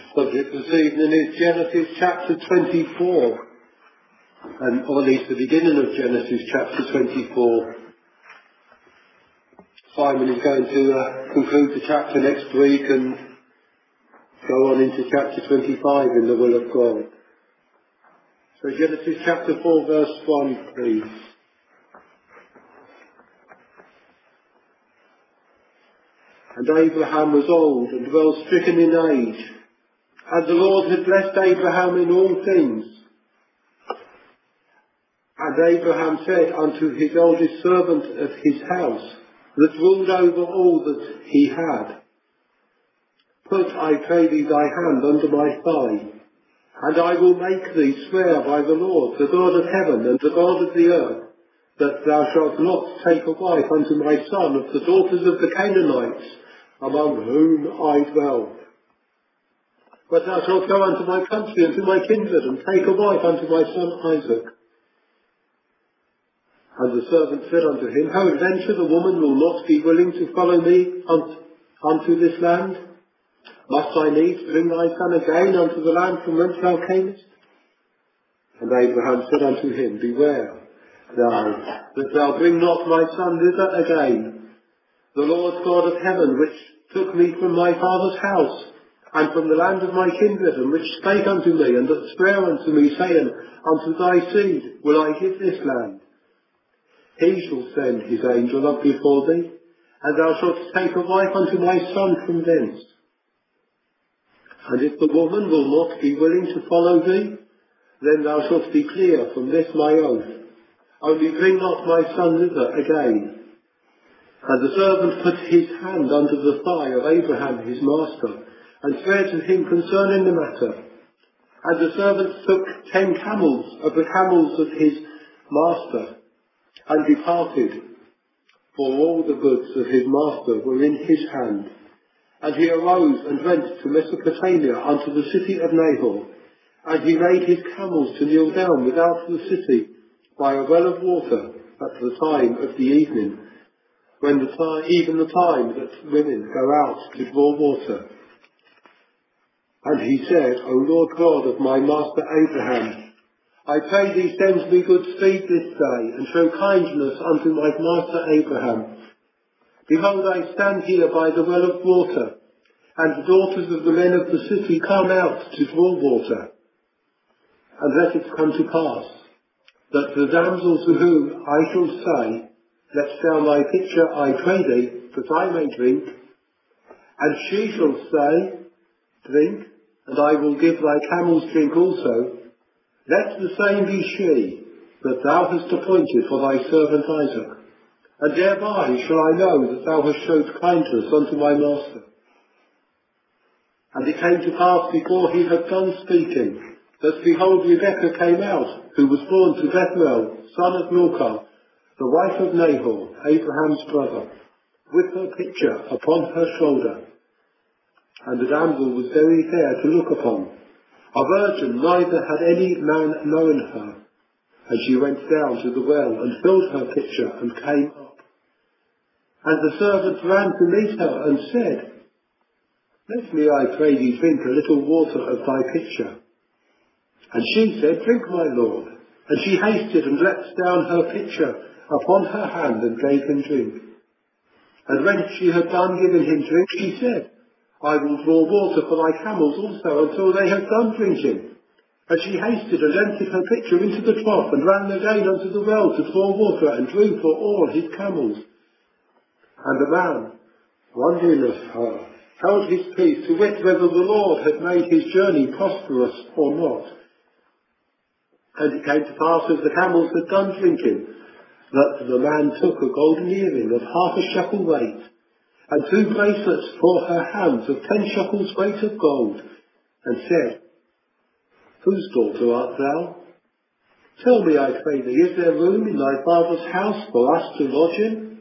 Subject this evening is Genesis chapter 24, or at least the beginning of Genesis chapter 24. Simon is going to conclude the chapter next week and go on into chapter 25 in the will of God. So Genesis chapter 4 verse 1, please. And Abraham was old and well stricken in age, and the Lord had blessed Abraham in all things. And Abraham said unto his eldest servant of his house, that ruled over all that he had, Put, I pray thee, thy hand under my thigh, and I will make thee swear by the Lord, the God of heaven and the God of the earth, that thou shalt not take a wife unto my son of the daughters of the Canaanites, among whom I dwell. But thou shalt go unto my country and to my kindred, and take a wife unto my son Isaac. And the servant said unto him, Peradventure the woman will not be willing to follow me unto this land? Must I needs bring thy son again unto the land from whence thou camest? And Abraham said unto him, Beware thou, that thou bring not my son thither again. The Lord God of heaven, which took me from my father's house, and from the land of my kindred, and which spake unto me, and that sware unto me, saying, Unto thy seed will I give this land. He shall send his angel up before thee, and thou shalt take a wife unto my son from thence. And if the woman will not be willing to follow thee, then thou shalt be clear from this my oath. Only bring not my son thither again. And the servant put his hand under the thigh of Abraham his master, and sware to him concerning the matter. And the servant took 10 camels of the camels of his master, and departed, for all the goods of his master were in his hand. And he arose and went to Mesopotamia unto the city of Nahor, and he made his camels to kneel down without the city by a well of water at the time of the evening, when even the time that women go out to draw water. And he said, O Lord God of my master Abraham, I pray thee send me good speed this day, and show kindness unto my master Abraham. Behold, I stand here by the well of water, and the daughters of the men of the city come out to draw water. And let it come to pass, that the damsel to whom I shall say, Let down thy pitcher, I pray thee, that I may drink, and she shall say, Drink, and I will give thy camels drink also, let the same be she that thou hast appointed for thy servant Isaac, and thereby shall I know that thou hast showed kindness unto my master. And it came to pass before he had done speaking, that behold, Rebekah came out, who was born to Bethuel, son of Milcah, the wife of Nahor, Abraham's brother, with her pitcher upon her shoulder. And the damsel was very fair to look upon, a virgin, neither had any man known her. And she went down to the well, and filled her pitcher, and came up. And the servant ran to meet her, and said, Let me, I pray thee, drink a little water of thy pitcher. And she said, Drink, my lord. And she hasted, and let down her pitcher upon her hand, and gave him drink. And when she had done giving him drink, she said, I will draw water for thy camels also until they have done drinking. And she hasted and emptied her pitcher into the trough, and ran again unto the well to draw water, and drew for all his camels. And the man, wondering of her, held his peace, to wit whether the Lord had made his journey prosperous or not. And it came to pass, as the camels had done drinking, that the man took a golden earring of 1/2 shekel weight, and 2 bracelets for her hands of 10 shekels weight of gold, and said, Whose daughter art thou? Tell me, I pray thee, is there room in thy father's house for us to lodge in?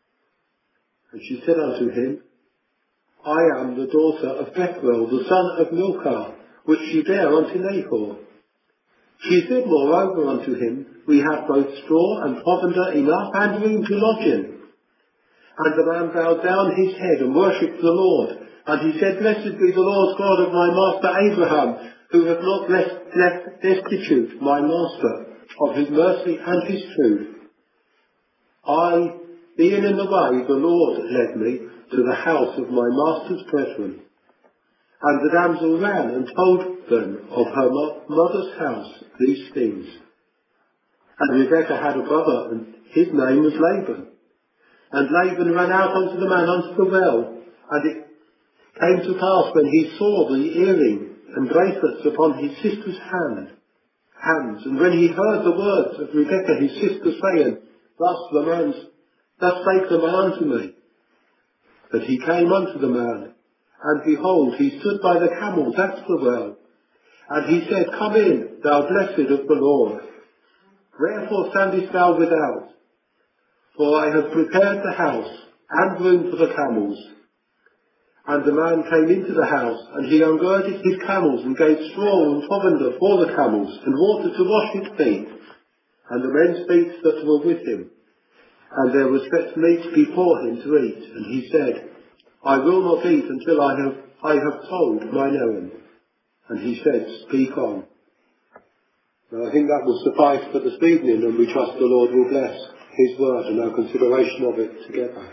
And she said unto him, I am the daughter of Bethuel, the son of Milcah, which she bare unto Nahor. She said moreover unto him, We have both straw and provender enough, and room to lodge in. And the man bowed down his head and worshipped the Lord, And he said, Blessed be the Lord God of my master Abraham, who hath not left destitute my master of his mercy and his truth. I, being in the way, the Lord led me to the house of my master's brethren. And the damsel ran and told them of her mother's house these things. And Rebekah had a brother, and his name was Laban. And Laban ran out unto the man unto the well, and it came to pass when he saw the earring and bracelets upon his sister's hands, and when he heard the words of Rebekah his sister saying, Thus spake the man unto me, that he came unto the man, and behold, he stood by the camels at the well, and he said, Come in, thou blessed of the Lord. Wherefore standest thou without? For I have prepared the house and room for the camels. And the man came into the house, and he ungirded his camels, and gave straw and provender for the camels, and water to wash his feet, and the men's feet that were with him. And there was set meat before him to eat, and he said, I will not eat until I have told mine errand. And he said, Speak on. Now I think that will suffice for this evening, and we trust the Lord will bless his word and our consideration of it together.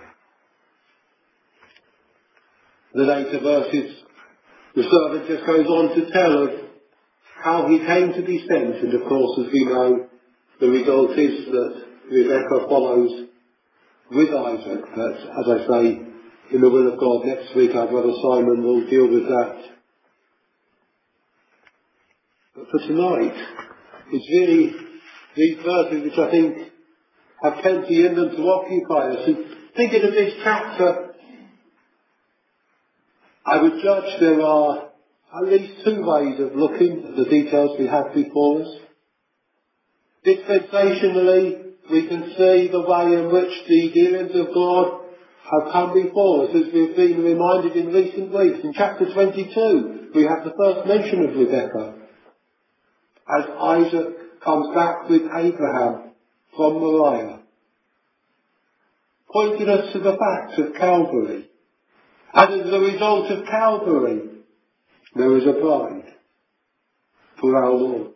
The later verses, the servant just goes on to tell of how he came to be sent, and of course, as we know, the result is that Rebekah follows with Isaac. But as I say, in the will of God, next week our brother Simon will deal with that. But for tonight, it's really these verses which I think have plenty in them to occupy us. And thinking of this chapter, I would judge there are at least two ways of looking at the details we have before us. Dispensationally, we can see the way in which the dealings of God have come before us, as we've been reminded in recent weeks. In chapter 22, we have the first mention of Rebekah, as Isaac comes back with Abraham from Moriah, pointing us to the facts of Calvary. And as a result of Calvary, there is a bride for our Lord.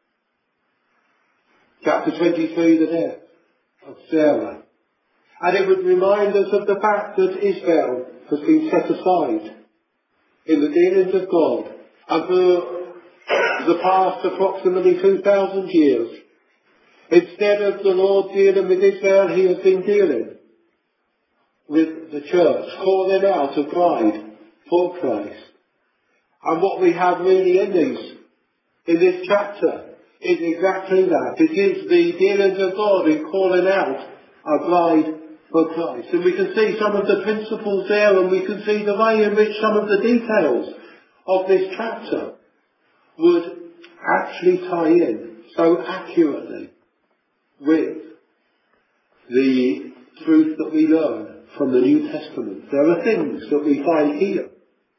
Chapter 23, the death of Sarah. And it would remind us of the fact that Israel has been set aside in the dealings of God. And for the past approximately 2,000 years, instead of the Lord dealing with Israel, he has been dealing with the church, calling out a bride for Christ. And what we have really in this chapter is exactly that. It is the dealings of God in calling out a bride for Christ. And we can see some of the principles there, and we can see the way in which some of the details of this chapter would actually tie in so accurately with the truth that we learn from the New Testament. There are things that we find here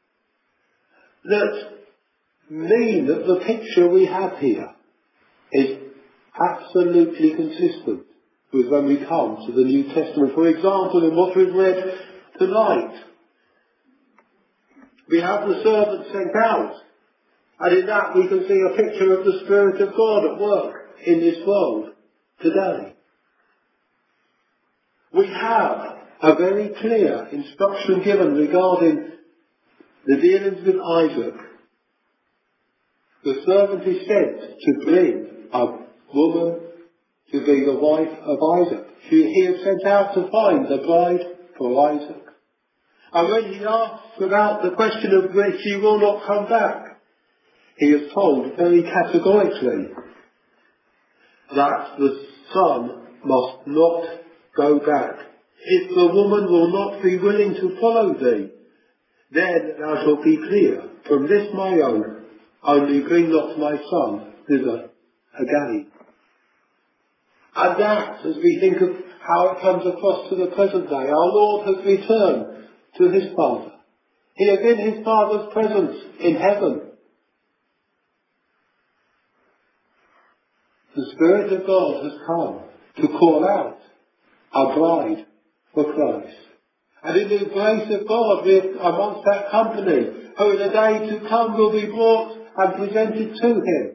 that mean that the picture we have here is absolutely consistent with when we come to the New Testament. For example, in what we've read tonight, we have the servant sent out, and in that we can see a picture of the Spirit of God at work in this world today. We have a very clear instruction given regarding the dealings with Isaac. The servant is sent to bring a woman to be the wife of Isaac. He is sent out to find the bride for Isaac. And when he asks about the question of which he will not come back, he is told very categorically that the son must not go back. If the woman will not be willing to follow thee, then thou shalt be clear. From this my own, only bring not my son thither again. And that, as we think of how it comes across to the present day, our Lord has returned to his Father. He is in his Father's presence in heaven. The Spirit of God has come to call out a bride for Christ. And in the grace of God, we're amongst that company, who in the day to come will be brought and presented to him.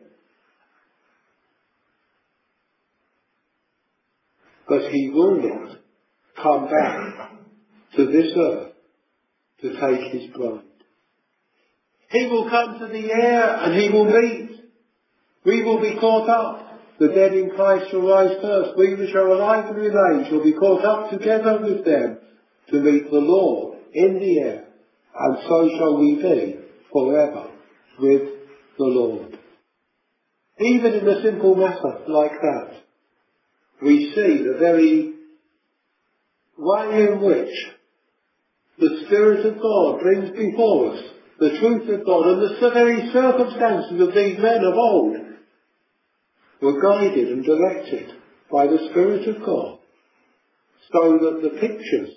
But he will not come back to this earth to take his bride. He will come to the air and he will meet. We will be caught up. The dead in Christ shall rise first. We which are alive and remain shall be caught up together with them to meet the Lord in the air. And so shall we be forever with the Lord. Even in a simple matter like that, we see the very way in which the Spirit of God brings before us the truth of God, and the very circumstances of these men of old were guided and directed by the Spirit of God, so that the pictures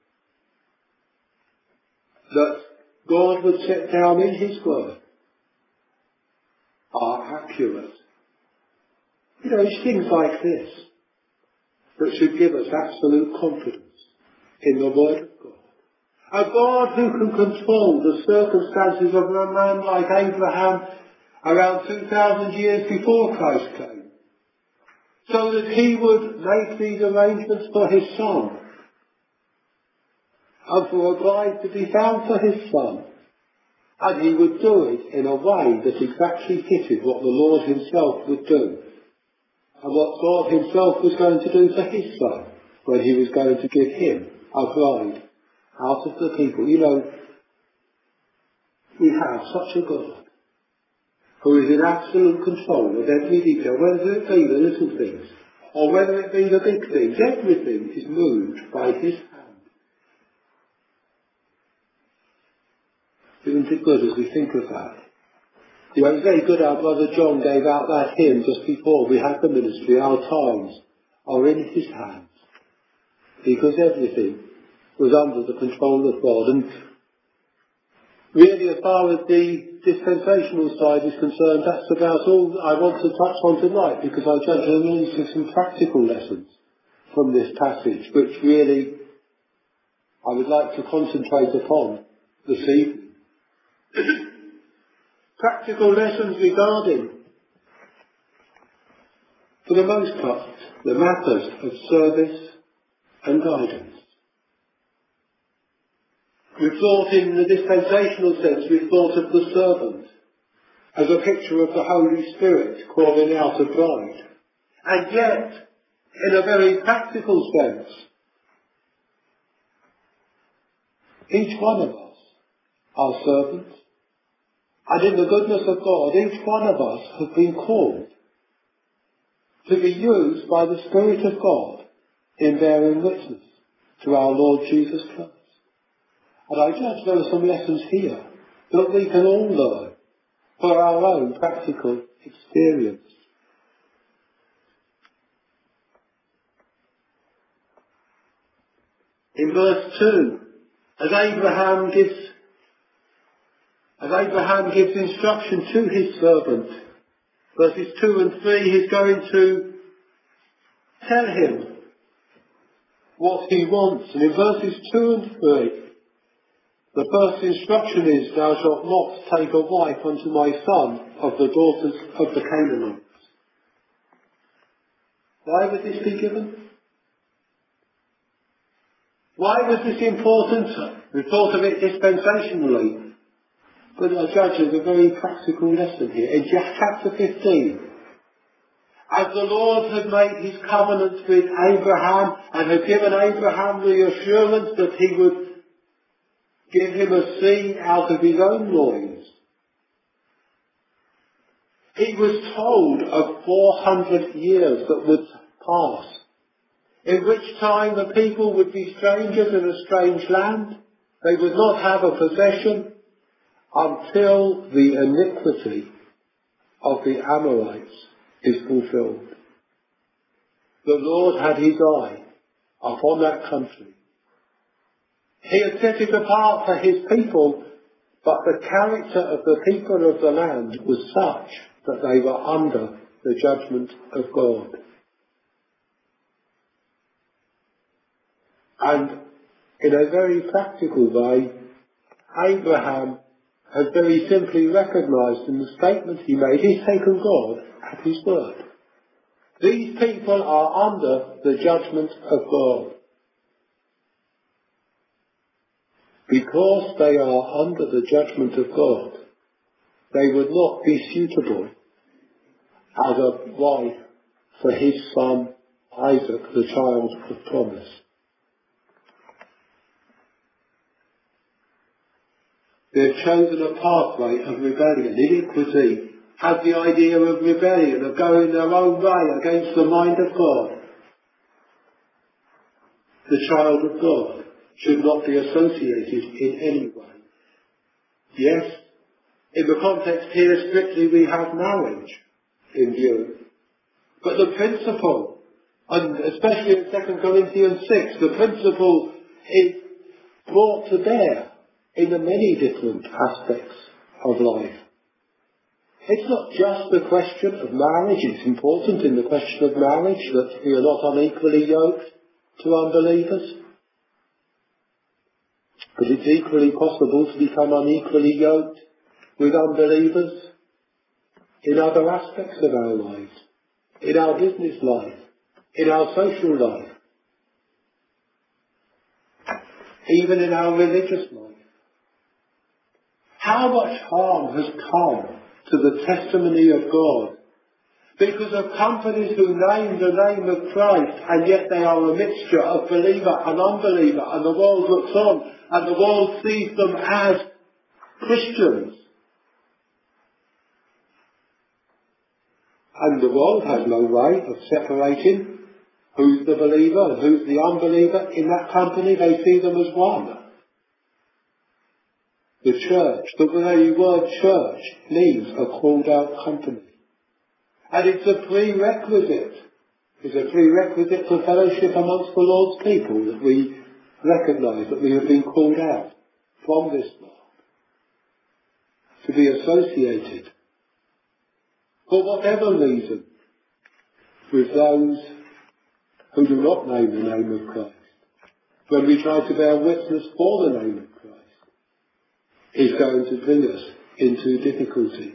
that God would set down in his word are accurate. You know, it's things like this that should give us absolute confidence in the word of God. A God who can control the circumstances of a man like Abraham around 2,000 years before Christ came, so that he would make these arrangements for his son, and for a bride to be found for his son, and he would do it in a way that exactly fitted what the Lord himself would do, and what God himself was going to do for his son when he was going to give him a bride out of the people. You know, we have such a God who is in absolute control of every detail, whether it be the little things or whether it be the big things. Everything is moved by his hand. Isn't it good as we think of that? You know, it's very good our brother John gave out that hymn just before we had the ministry. Our times are in his hands, because everything was under the control of God. And really, as far as the dispensational side is concerned, that's about all I want to touch on tonight, because I judge there are also some practical lessons from this passage, which really I would like to concentrate upon this evening. Practical lessons regarding, for the most part, the matters of service and guidance. We've thought in the dispensational sense, we've thought of the servant as a picture of the Holy Spirit calling out a bride. And yet, in a very practical sense, each one of us are servants. And in the goodness of God, each one of us has been called to be used by the Spirit of God in bearing witness to our Lord Jesus Christ. And I judge there are some lessons here that we can all learn for our own practical experience. In verse 2, as Abraham gives instruction to his servant, verses 2 and 3, he's going to tell him what he wants. And in verses 2 and 3, the first instruction is, "Thou shalt not take a wife unto my son of the daughters of the Canaanites." Why would this be given? Why was this important? We thought of it dispensationally, but I judge there's a very practical lesson here. In chapter 15, as the Lord had made his covenant with Abraham and had given Abraham the assurance that he would give him a seed out of his own loins, he was told of 400 years that would pass, in which time the people would be strangers in a strange land. They would not have a possession until the iniquity of the Amorites is fulfilled. The Lord had his eye upon that country. He had set it apart for his people, but the character of the people of the land was such that they were under the judgment of God. And In a very practical way, Abraham has very simply recognised in the statement he made, he's taken God at his word. These people are under the judgment of God. Because they are under the judgment of God, they would not be suitable as a wife for his son Isaac, the child of promise. They've chosen a pathway of rebellion. Iniquity has the idea of rebellion, of going their own way against the mind of God. The child of God should not be associated in any way. Yes, in the context here strictly we have marriage in view. But the principle, and especially in 2 Corinthians 6, the principle is brought to bear in the many different aspects of life. It's not just the question of marriage. It's important in the question of marriage that we are not unequally yoked to unbelievers. But it's equally possible to become unequally yoked with unbelievers in other aspects of our lives, in our business life, in our social life, even in our religious life. How much harm has come to the testimony of God because of companies who name the name of Christ and yet they are a mixture of believer and unbeliever, and the world looks on and the world sees them as Christians. And the world has no way of separating who's the believer and who's the unbeliever in that company. They see them as one. The church, the very word church, means a called out company. And it's a prerequisite. It's a prerequisite for fellowship amongst the Lord's people that we recognise that we have been called out from this world to be associated, for whatever reason, with those who do not name the name of Christ. When we try to bear witness for the name of Christ, is going to bring us into difficulty.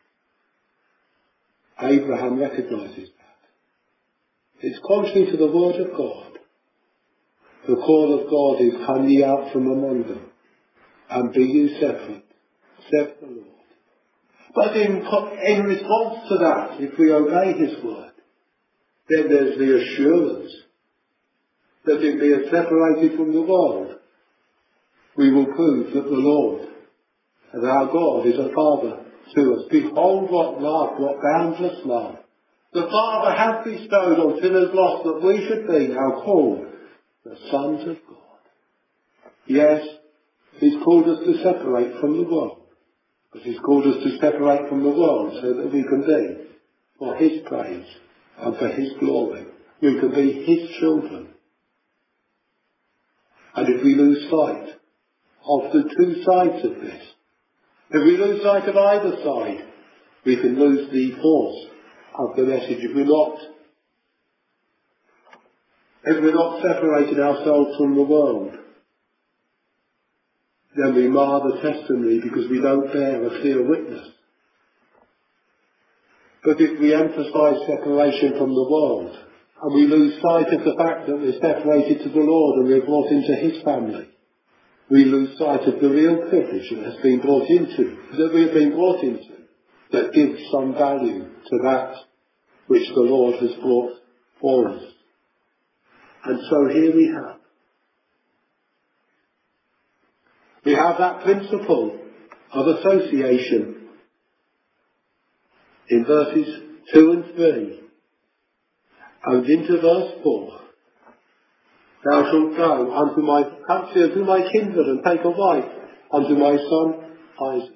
Abraham recognises that. It's contrary to the word of God. The call of God is, come ye out from among them, and be ye separate, saith the Lord. But in response to that, if we obey his word, then there's the assurance that in being separated from the world, we will prove that the Lord and our God is a Father to us. Behold what love, what boundless love the Father hath bestowed on sinners lost, that we should be now called the sons of God. Yes, he's called us to separate from the world, but he's called us to separate from the world so that we can be for his praise and for his glory. We can be his children. And if we lose sight of the two sides of this, if we lose sight of either side, we can lose the force of the message. If we're not separating ourselves from the world, then we mar the testimony because we don't bear a clear witness. But if we emphasise separation from the world, and we lose sight of the fact that we're separated to the Lord and we're brought into his family, we lose sight of the real privilege that has been brought into, that we have been brought into, that gives some value to that which the Lord has brought for us. And so here we have that principle of association in verses 2 and 3, and into verse 4. Thou shalt go unto my country, unto my kindred, and take a wife unto my son Isaac.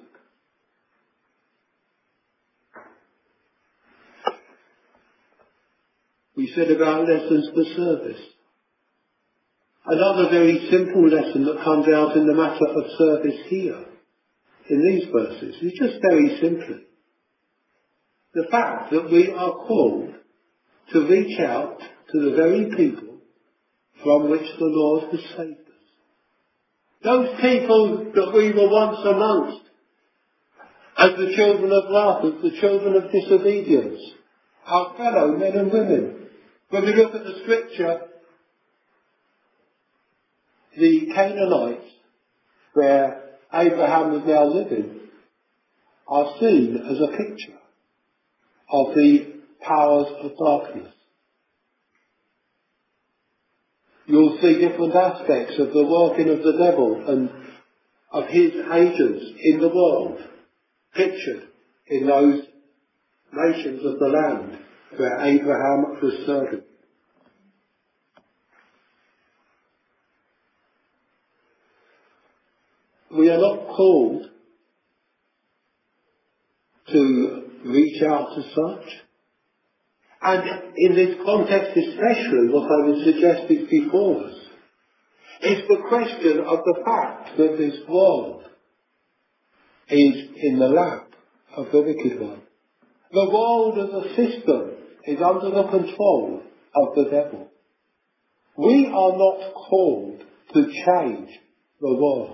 We said about lessons for service. Another very simple lesson that comes out in the matter of service here, in these verses, is just very simply the fact that we are called to reach out to the very people from which the Lord has saved us. Those people that we were once amongst, as the children of wrath, as the children of disobedience, our fellow men and women. When we look at the scripture, the Canaanites, where Abraham was now living, are seen as a picture of the powers of darkness. You'll see different aspects of the working of the devil and of his agents in the world pictured in those nations of the land where Abraham was serving. We are not called to reach out to such. And in this context especially, what I would suggest is before us is the question of the fact that this world is in the lap of the wicked one. The world as a system is under the control of the devil. We are not called to change the world.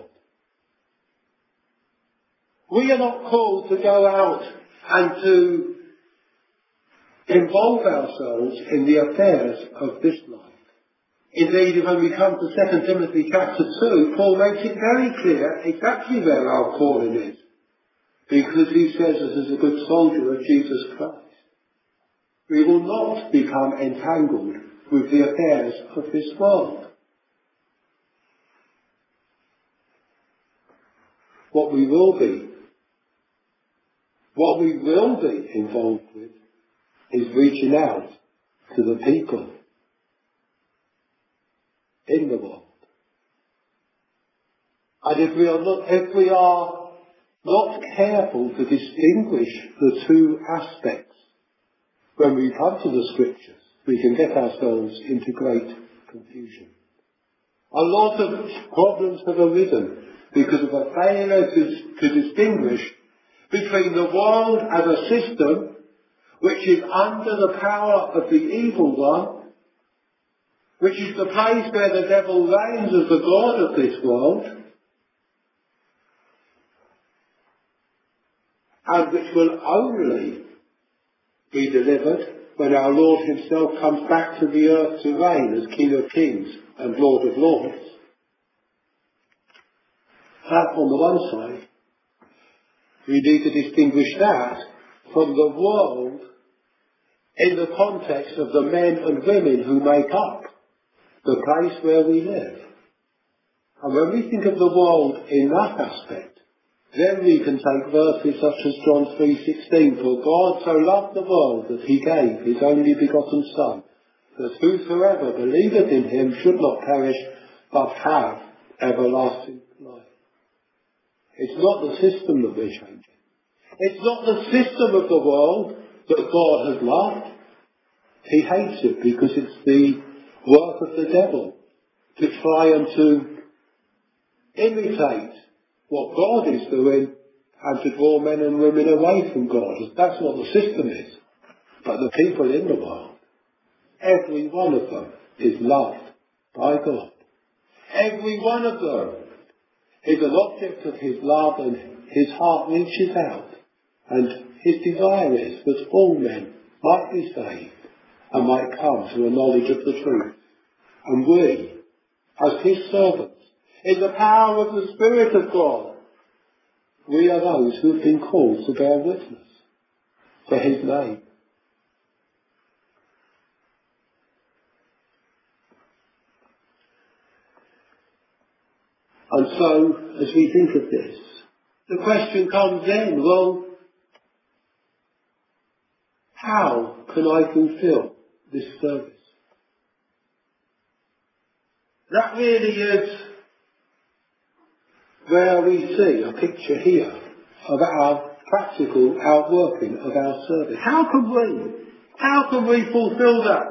We are not called to go out and to involve ourselves in the affairs of this life. Indeed, when we come to 2 Timothy chapter 2, Paul makes it very clear exactly where our calling is, because he says that as a good soldier of Jesus Christ, we will not become entangled with the affairs of this world. What we will be involved with is reaching out to the people in the world. And if we are not careful to distinguish the two aspects when we come to the scriptures, we can get ourselves into great confusion. A lot of problems have arisen because of a failure to distinguish between the world as a system which is under the power of the evil one, which is the place where the devil reigns as the god of this world, and which will only be delivered when our Lord himself comes back to the earth to reign as King of Kings and Lord of Lords. That on the one side, we need to distinguish that from the world in the context of the men and women who make up the place where we live. And when we think of the world in that aspect, then we can take verses such as John 3:16, for God so loved the world that he gave his only begotten Son, that whosoever believeth in him should not perish, but have everlasting life. It's not the system that we're changing. It's not the system of the world that God has loved. He hates it because it's the work of the devil to try and to imitate what God is doing and to draw men and women away from God. That's what the system is. But the people in the world, every one of them is loved by God. Every one of them is an object of his love, and his heart reaches out, and his desire is that all men might be saved and might come to a knowledge of the truth. And we, as his servants, in the power of the Spirit of God, we are those who have been called to bear witness for his name. And so, as we think of this, the question comes then, well, how can I fulfill this service? That really is where we see a picture here of our practical outworking of our service. How can we fulfill that?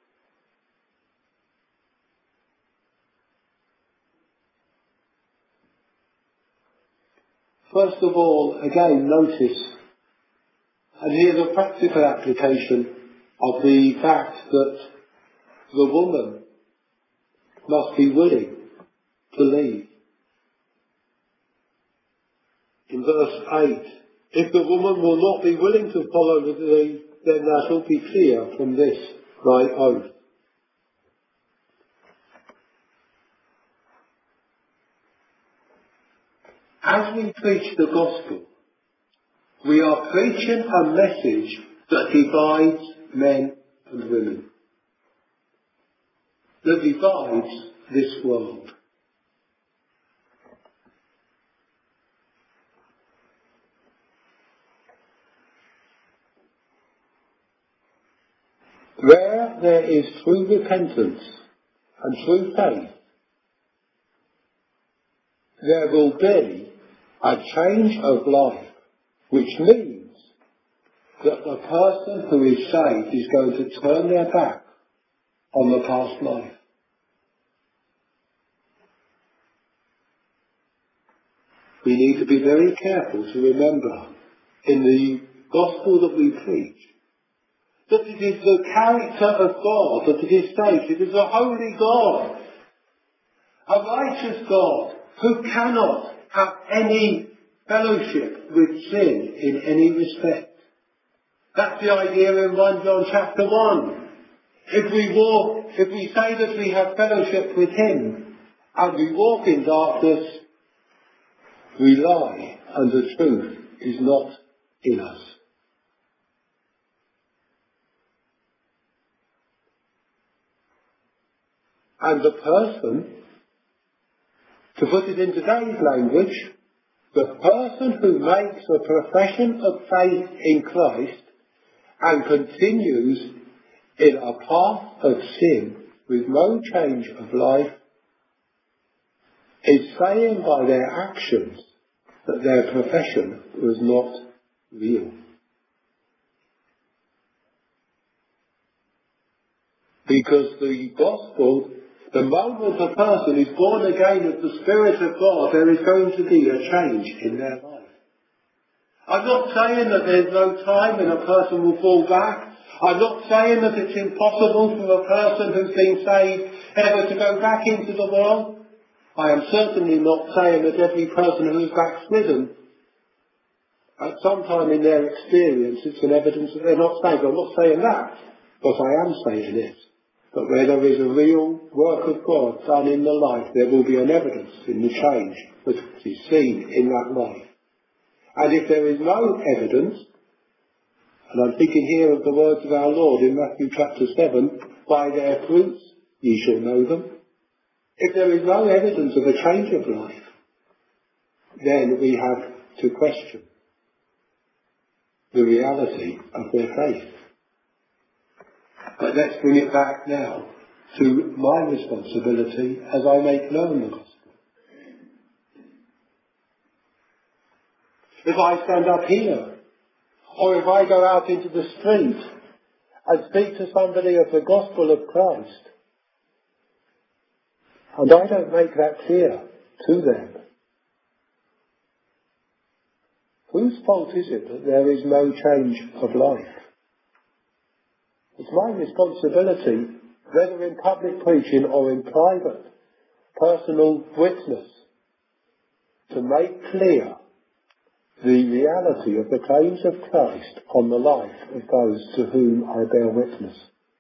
First of all, again, notice, and here's a practical application of the fact that the woman must be willing to leave in verse 8, if the woman will not be willing to follow thee, then thou shalt be clear from this thy oath. As we preach the gospel, we are preaching a message that divides men and women, that divides this world. Where there is true repentance and true faith, there will be a change of life, which means that the person who is saved is going to turn their back on the past life. We need to be very careful to remember in the gospel that we preach that it is the character of God that it is stated. It is a holy God, a righteous God, who cannot have any fellowship with sin in any respect. That's the idea in 1 John chapter 1. If we say that we have fellowship with him and we walk in darkness, we lie and the truth is not in us. And the person, to put it in today's language, the person who makes a profession of faith in Christ and continues in a path of sin with no change of life is saying by their actions that their profession was not real. Because the gospel, the moment a person is born again of the Spirit of God, there is going to be a change in their life. I'm not saying that there's no time when a person will fall back. I'm not saying that it's impossible for a person who's been saved ever to go back into the world. I am certainly not saying that every person who's backslidden, at some time in their experience, it's an evidence that they're not saved. I'm not saying that, but I am saying this. But where there is a real work of God done in the life, there will be an evidence in the change that is seen in that life. And if there is no evidence, and I'm thinking here of the words of our Lord in Matthew chapter 7, by their fruits ye shall know them. If there is no evidence of a change of life, then we have to question the reality of their faith. But let's bring it back now to my responsibility as I make known the gospel. If I stand up here, or if I go out into the street and speak to somebody of the gospel of Christ, and I don't make that clear to them, whose fault is it that there is no change of life? It's my responsibility, whether in public preaching or in private, personal witness, to make clear the reality of the claims of Christ on the life of those to whom I bear witness.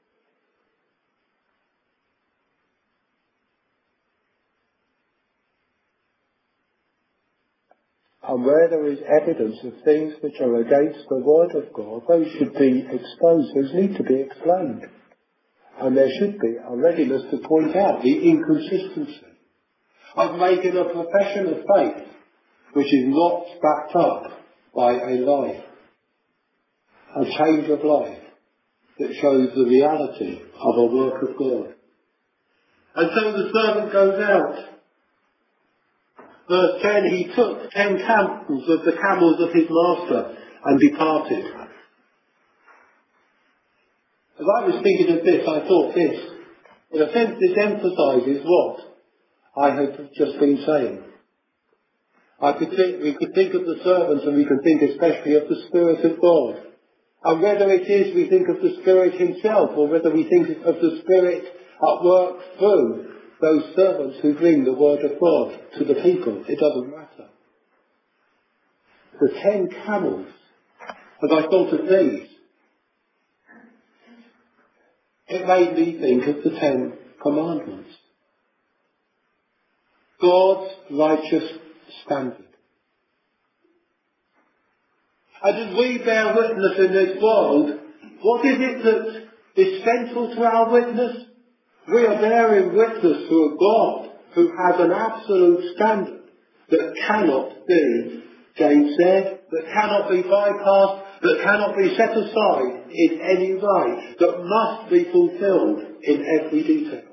And where there is evidence of things which are against the word of God, those should be exposed, those need to be explained. And there should be a readiness to point out the inconsistency of making a profession of faith which is not backed up by a life, a change of life that shows the reality of a work of God. And so the servant goes out. Verse 10, he took 10 camels of the camels of his master and departed. As I was thinking of this, I thought this. In a sense, this emphasises what I have just been saying. We could think of the servants, and we can think especially of the Spirit of God. And whether it is we think of the Spirit himself, or whether we think of the Spirit at work through those servants who bring the word of God to the people, it doesn't matter. the 10 camels, as I thought of these, it made me think of the 10 commandments. God's righteous standard. And as we bear witness in this world, what is it that is central to our witness? We are bearing witness to a God who has an absolute standard that cannot be gainsaid, that cannot be bypassed, that cannot be set aside in any way, that must be fulfilled in every detail.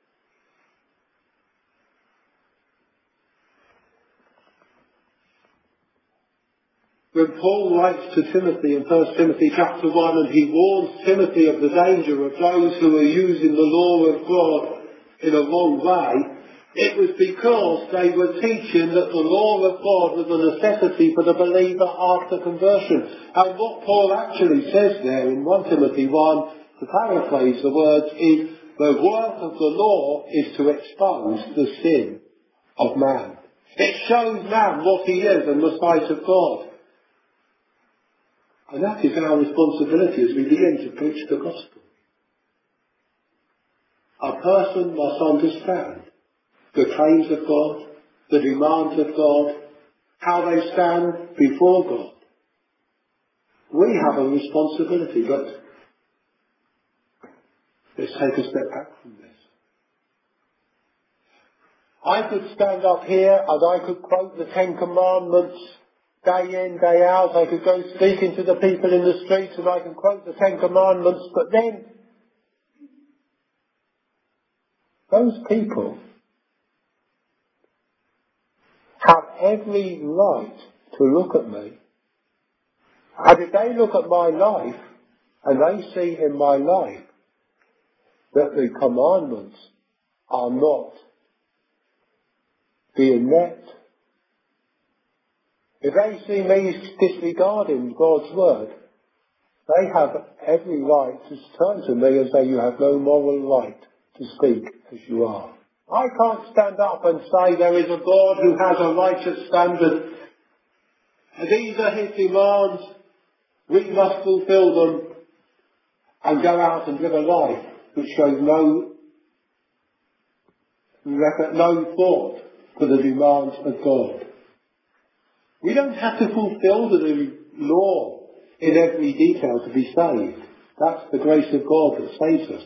When Paul writes to Timothy in 1 Timothy chapter 1, and he warns Timothy of the danger of those who are using the law of God in a wrong way, it was because they were teaching that the law of God was a necessity for the believer after conversion. And what Paul actually says there in 1 Timothy 1, to paraphrase the words, is the work of the law is to expose the sin of man. It shows man what he is in the sight of God. And that is our responsibility as we begin to preach the gospel. A person must understand the claims of God, the demands of God, how they stand before God. We have a responsibility, but let's take a step back from this. I could stand up here and I could quote the 10 Commandments day in, day out. I could go speaking to the people in the streets and I can quote the 10 Commandments, but then those people have every right to look at me. And if they look at my life and they see in my life that the commandments are not being met, if they see me disregarding God's word, they have every right to turn to me and say, you have no moral right to speak as you are. I can't stand up and say there is a God who has a righteous standard. And these are his demands. We must fulfill them and go out and live a life which shows no thought for the demands of God. We don't have to fulfill the law in every detail to be saved. That's the grace of God that saves us.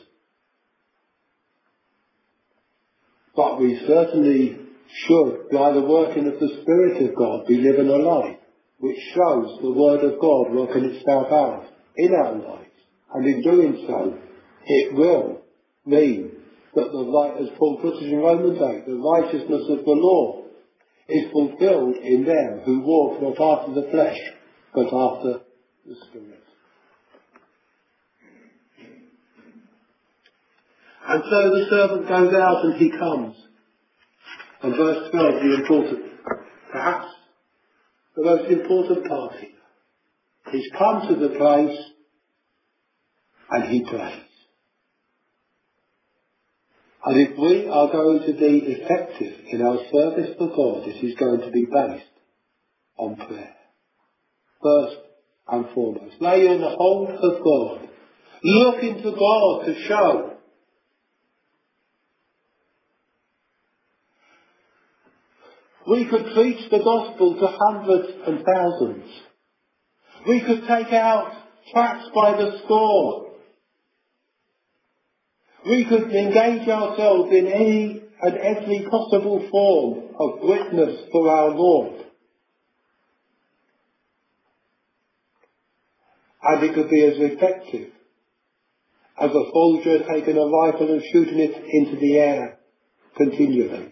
But we certainly should, by the working of the Spirit of God, be living a life which shows the Word of God working itself out in our lives. And in doing so, it will mean that the right, as Paul puts it in Romans 8, the righteousness of the law is fulfilled in them who walk not after the flesh, but after the Spirit. And so the servant goes out and he comes. And verse 12, perhaps the most important part here. He's come to the place and he prays. And if we are going to be effective in our service for God, it is going to be based on prayer. First and foremost. Lay in the hold of God. Look into God to show. We could preach the gospel to hundreds and thousands. We could take out tracts by the score. We could engage ourselves in any and every possible form of witness for our Lord. And it could be as effective as a soldier taking a rifle and shooting it into the air continually.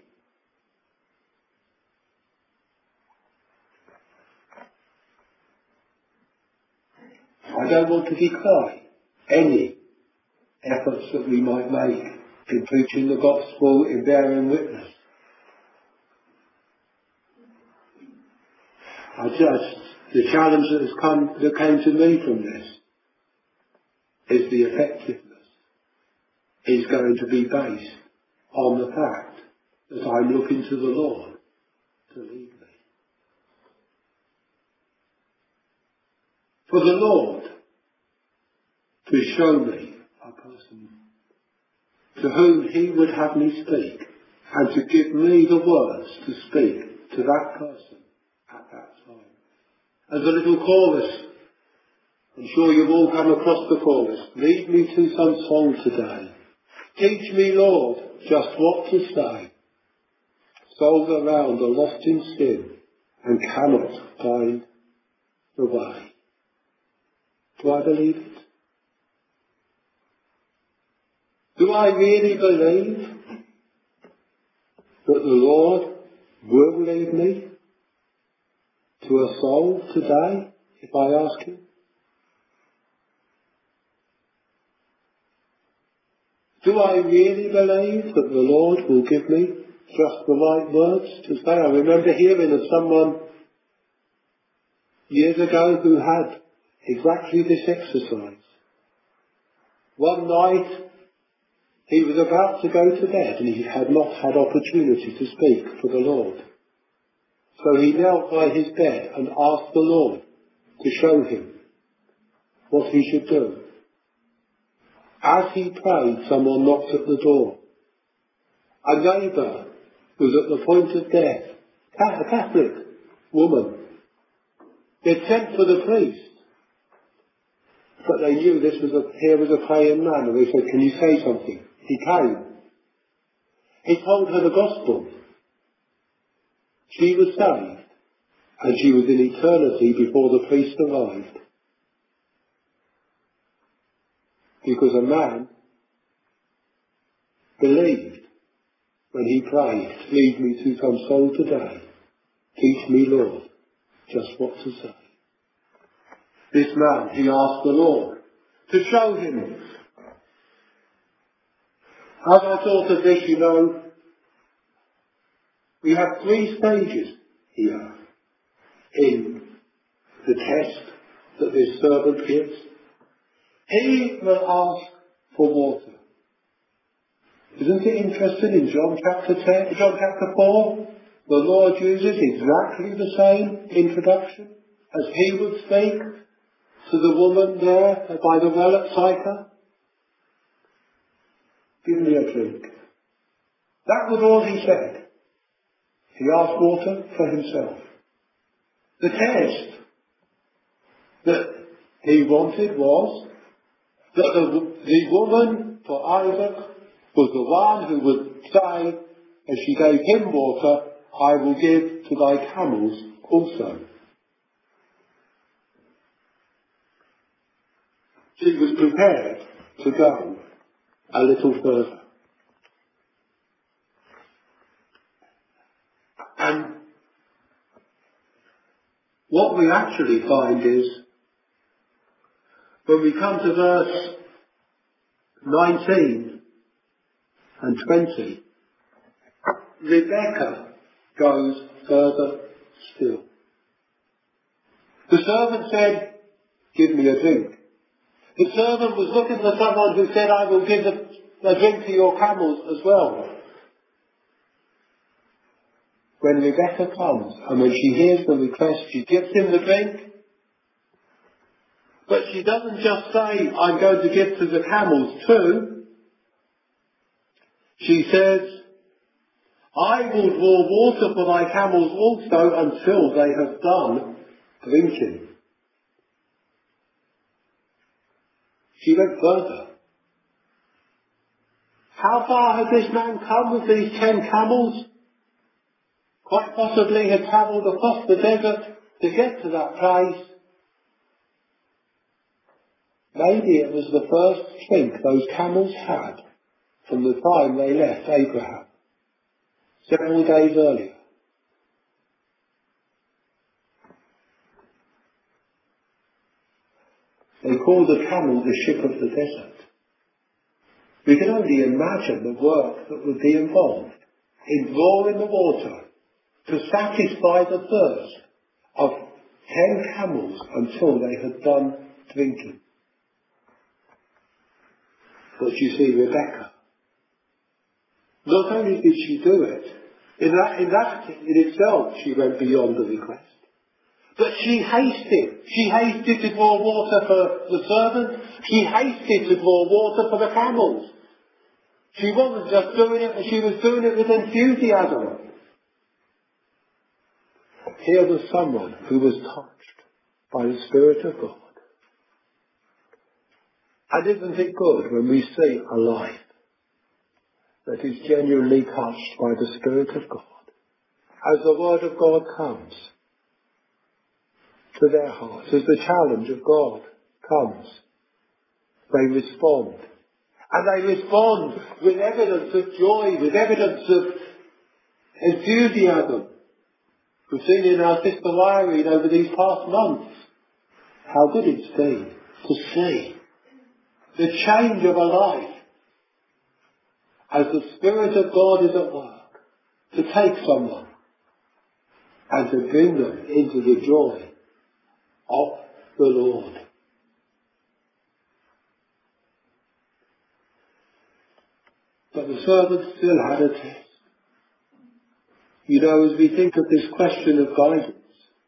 I don't want to decry any efforts that we might make in preaching the gospel, in bearing witness. The challenge that came to me from this is the effectiveness is going to be based on the fact that I'm looking to the Lord to lead me. for the Lord to show me a person to whom he would have me speak, and to give me the words to speak to that person at that time. As a little chorus, I'm sure you've all come across the chorus. Lead me to some song today. Teach me, Lord, just what to say. Souls around are lost in sin and cannot find the way. Do I believe it? Do I really believe that the Lord will lead me to a soul today if I ask him? Do I really believe that the Lord will give me just the right words to say? I remember hearing of someone years ago who had exactly this exercise. One night he was about to go to bed and he had not had opportunity to speak for the Lord. So he knelt by his bed and asked the Lord to show him what he should do. As he prayed, someone knocked at the door. A neighbour was at the point of death, a Catholic woman. They'd sent for the priest, but they knew here was a praying man, and they said, can you say something? He came. He told her the gospel. She was saved, and she was in eternity before the priest arrived. Because a man believed when he prayed, lead me to some soul today. Teach me, Lord, just what to say. This man, he asked the Lord to show him. As I thought of this, we have 3 stages here in the test that this servant gives. He will ask for water. Isn't it interesting in John chapter 4, the Lord uses exactly the same introduction as he would speak to the woman there by the well at Sychar? Give me a drink. That was all he said. He asked water for himself. The test that he wanted was that the woman for Isaac was the one who would say, as she gave him water, I will give to thy camels also. She was prepared to go a little further. And what we actually find is, when we come to verse 19 and 20, Rebecca goes further still. The servant said, give me a drink. The servant was looking for someone who said, I will give a drink to your camels as well. When Rebecca comes, and when she hears the request, she gives him the drink. But she doesn't just say, I'm going to give to the camels too. She says, I will draw water for thy camels also until they have done drinking. She went further. How far had this man come with these 10 camels? Quite possibly had travelled across the desert to get to that place. Maybe it was the first drink those camels had from the time they left Abraham, several days earlier. They called the camel the ship of the desert. We can only imagine the work that would be involved in drawing the water to satisfy the thirst of 10 camels until they had done drinking. But you see, Rebecca, not only did she do it, in itself she went beyond the request, but she hasted. She hasted to draw water for the servant. She hasted to draw water for the camels. She wasn't just doing it, but she was doing it with enthusiasm. Here was someone who was touched by the Spirit of God. And isn't it good when we see a life that is genuinely touched by the Spirit of God? As the Word of God comes to their hearts, as the challenge of God comes, they respond. And they respond with evidence of joy, with evidence of enthusiasm. We've seen in our sister Irene over these past months how good it's been to see the change of a life as the Spirit of God is at work to take someone and to bring them into the joy of the Lord. But the servant still had a test. You know, as we think of this question of guidance,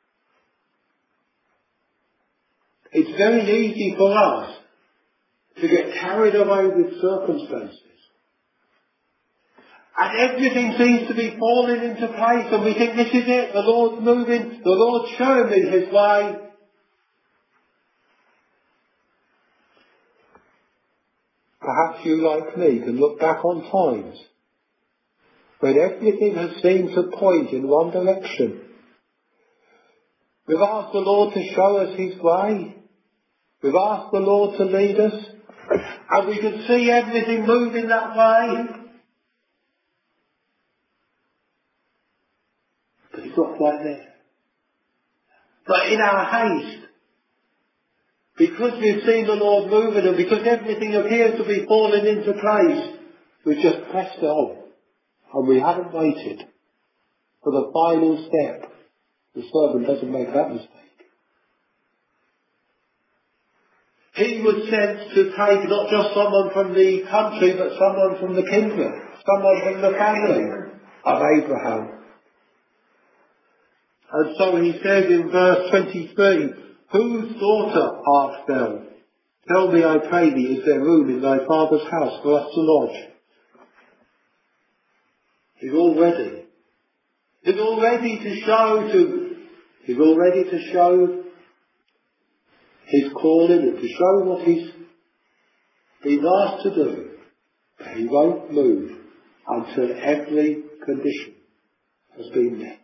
it's very easy for us to get carried away with circumstances. And everything seems to be falling into place and we think this is it, the Lord's moving, the Lord's showing me His way. Perhaps you, like me, can look back on times when everything has seemed to point in one direction. We've asked the Lord to show us His way. We've asked the Lord to lead us. And we can see everything moving that way. But it's not quite there. But in our haste, because we've seen the Lord moving and because everything appears to be falling into place, we've just pressed on. And we haven't waited for the final step. The servant doesn't make that mistake. He was sent to take not just someone from the country, but someone from the kingdom, someone from the family of Abraham. And so he says in verse 23, "Whose daughter art thou? Tell me, I pray thee, is there room in thy father's house for us to lodge?" He's all ready. He's all ready to show his calling and to show what he's been asked to do. But he won't move until every condition has been met.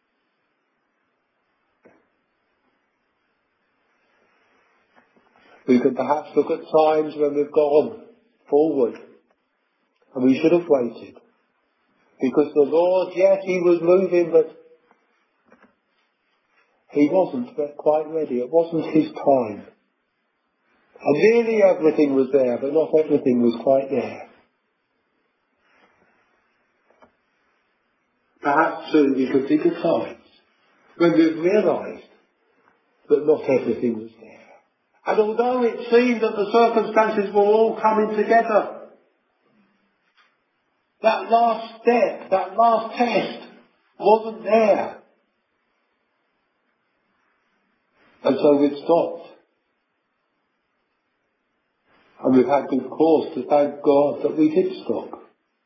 We can perhaps look at times when we've gone forward and we should have waited. Because the Lord, yes, He was moving, but He wasn't quite ready. It wasn't His time. And nearly everything was there, but not everything was quite there. Perhaps soon we could think of times when we've realised that not everything was there. And although it seemed that the circumstances were all coming together, that last step, that last test wasn't there. And so we'd stopped. And we've had good cause to thank God that we did stop.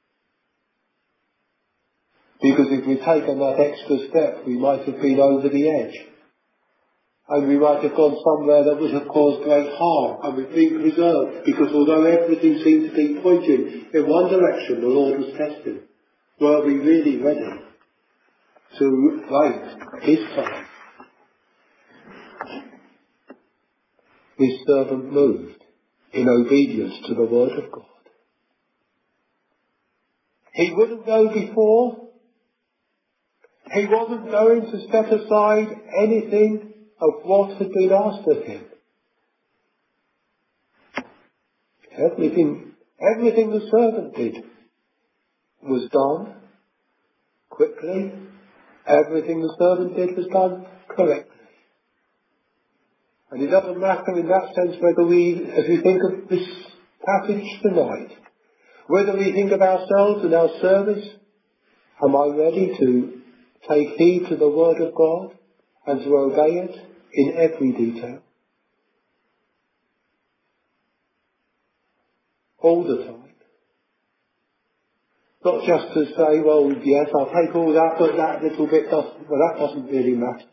Because if we'd taken that extra step, we might have been over the edge. And we might have gone somewhere that would have caused great harm, and we've been preserved, because although everything seemed to be pointing in one direction, the Lord was testing. Were we really ready to wait His time? His servant moved in obedience to the Word of God. He wouldn't go before. He wasn't going to set aside anything of what had been asked of him. Everything the servant did was done quickly. Everything the servant did was done correctly. And it doesn't matter in that sense whether we, as we think of this passage tonight, whether we think of ourselves and our service, am I ready to take heed to the Word of God? and to obey it in every detail. All the time. Not just to say, well, yes, I'll take all that, but that little bit doesn't really matter.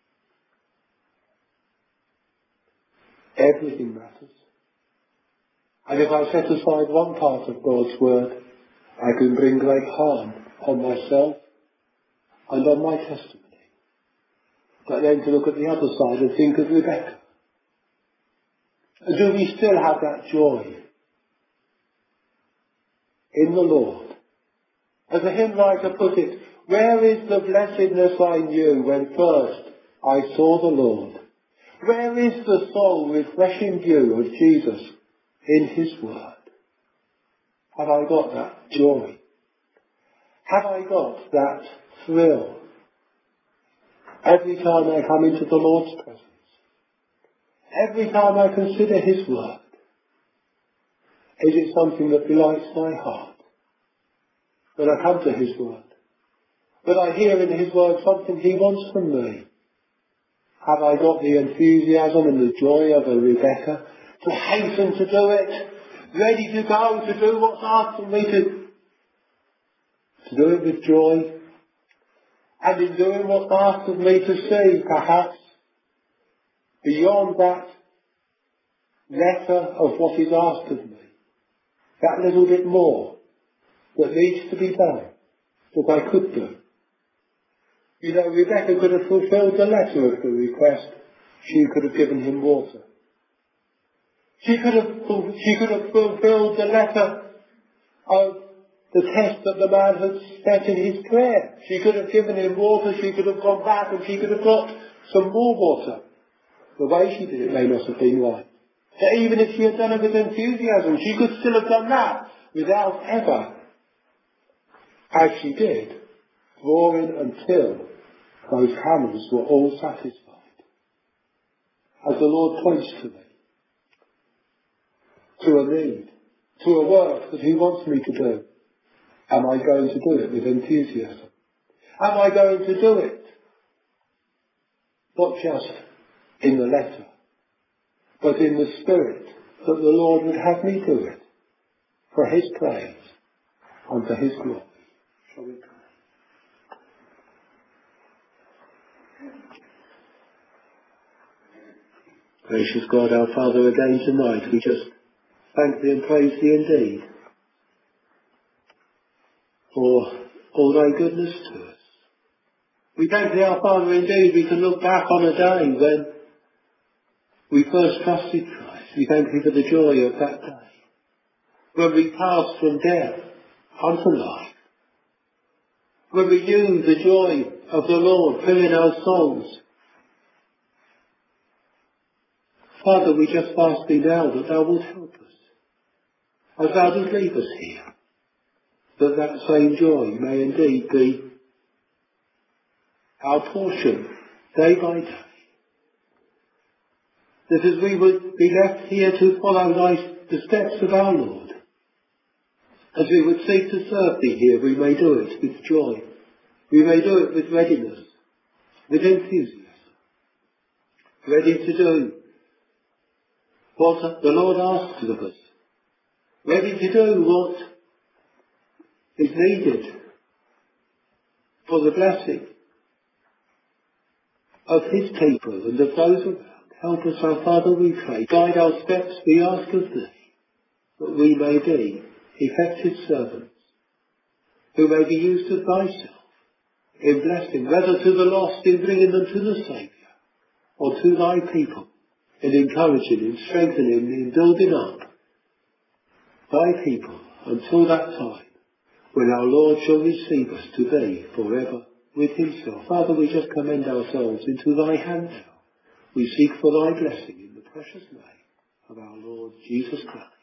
Everything matters. And if I set aside one part of God's word, I can bring great harm on myself and on my testimony. But then to look at the other side and think of Rebecca. And do we still have that joy in the Lord? As the hymn writer put it, where is the blessedness I knew when first I saw the Lord? Where is the soul with refreshing view of Jesus in his word? Have I got that joy? Have I got that thrill every time I come into the Lord's presence? Every time I consider his word? Is it something that delights my heart? When I come to his word? When I hear in his word something he wants from me? Have I got the enthusiasm and the joy of a Rebecca to hasten to do it? Ready to go to do what's asked of me to do it with joy? And in doing what's asked of me to see, perhaps, beyond that letter of what is asked of me, that little bit more that needs to be done, that I could do. You know, Rebecca could have fulfilled the letter of the request. She could have given him water. She could have fulfilled the letter of the test that the man had set in his prayer. She could have given him water, she could have gone back and she could have got some more water. The way she did it may not have been right. But even if she had done it with enthusiasm, she could still have done that without ever, as she did, drawing until those camels were all satisfied. As the Lord points to me, to a need, to a work that he wants me to do, am I going to do it with enthusiasm? Am I going to do it not just in the letter, but in the spirit that the Lord would have me do it for his praise and for his glory? Shall we pray? Gracious God, our Father, again tonight we just thank thee and praise thee indeed for all thy goodness to us. We thank thee, our Father, indeed we can look back on a day when we first trusted Christ. We thank thee for the joy of that day, when we passed from death unto life, when we knew the joy of the Lord filling our souls. Father, we just ask thee now that thou wilt help us, as thou dost leave us here, that that same joy may indeed be our portion day by day. That as we would be left here to follow the steps of our Lord, as we would seek to serve thee here, we may do it with joy. We may do it with readiness, with enthusiasm, ready to do what the Lord asks of us, ready to do what is needed for the blessing of his people and of those around. Help us, our Father, we pray. Guide our steps, we ask of thee, that we may be effective servants, who may be used of thyself in blessing, whether to the lost in bringing them to the Saviour, or to thy people in encouraging, in strengthening, in building up thy people until that time when our Lord shall receive us to be forever with himself. Father, we just commend ourselves into thy hand now. We seek for thy blessing in the precious name of our Lord Jesus Christ.